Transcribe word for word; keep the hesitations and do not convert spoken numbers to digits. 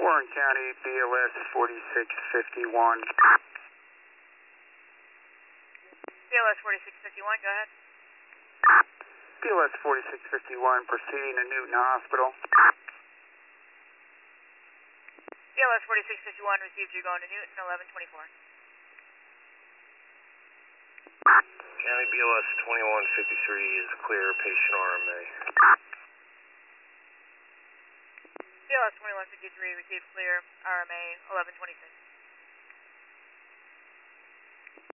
Warren County, B L S forty-six fifty-one. B L S forty-six fifty-one, go ahead. B L S forty-six fifty-one, proceeding to Newton Hospital. B L S forty-six fifty-one, received, you're going to Newton, eleven twenty-four. County B L S twenty-one fifty-three is clear, patient R M A. B L S twenty-one fifty-three, received, clear, R M A, eleven twenty-six.